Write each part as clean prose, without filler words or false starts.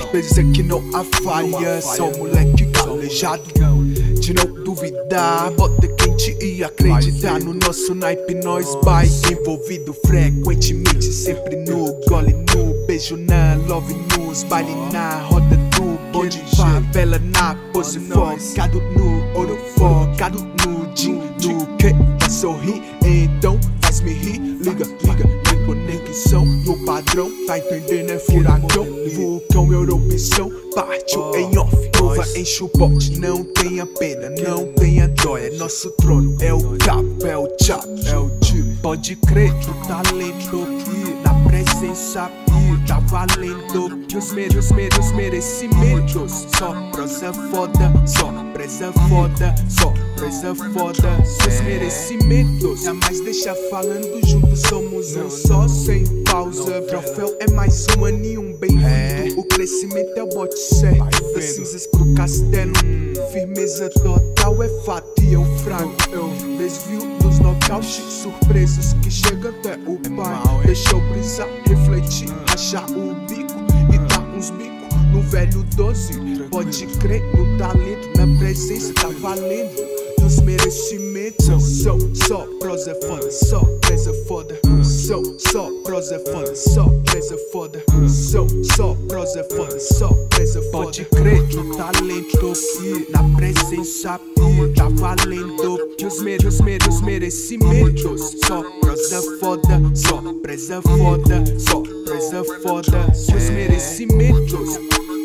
vezes é que não há falha. Só moleque calejado, de não duvidar, bota quente e acreditar. No nosso naipe nós vai envolvido frequentemente, sempre no gole, no beijo, na love, nos baile, na roda do bonde, favela, na pose, focado no ouro, focado no din, do que vai sorrir, então faz-me rir. Liga, liga, conexão no padrão, tá entendendo? É furacão, vulcão, erupção, partiu em off, nova, enche o pote. Não tenha pena, não tenha dó, é nosso trono, é o capo, é o chapo, é o tio. Pode crer que o talento e na presença tá valendo que os merecimentos. Só prosa foda, só presa foda, só presa foda. Seus merecimentos, jamais deixa falando juntos, somos um só sem pausa. Troféu é mais um aninho bem-vindo. O crescimento é o bote certo, das cinzas pro castelo. Firmeza total é fato e eu frago. Eu desvio dos nocautes surpresos que chegam até o pai. Deixa eu brisar, refletir, rachar o bico e dar uns bicos no velho 12. Pode crer no talento, na presença tá valendo. Os merecimentos só prosa é foda, só presa foda. Só prosa é foda, só presa foda. Só prosa é foda, só presa foda. Pode crer que o talento e na presença tá valendo que os merecimentos. Só prosa foda, só presa foda, só presa foda. Seus merecimentos.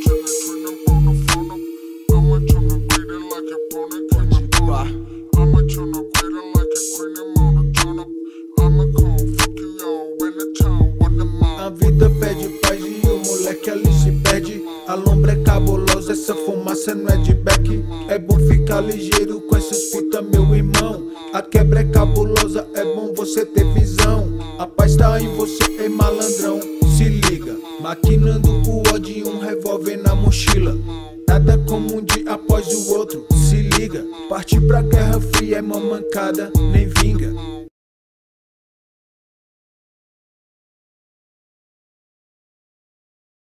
A vida pede paz e o moleque ali se perde. A lombra é cabulosa, essa fumaça não é de beck. É bom ficar ligeiro com essas fitas, meu irmão. A quebra é cabulosa, é bom você ter visão. A paz tá em você, é malandrão. Se liga, maquinando o ódio e um revólver na mochila. Nada como um dia após o outro, se liga. Partir pra guerra fria é mó mancada, nem vinga.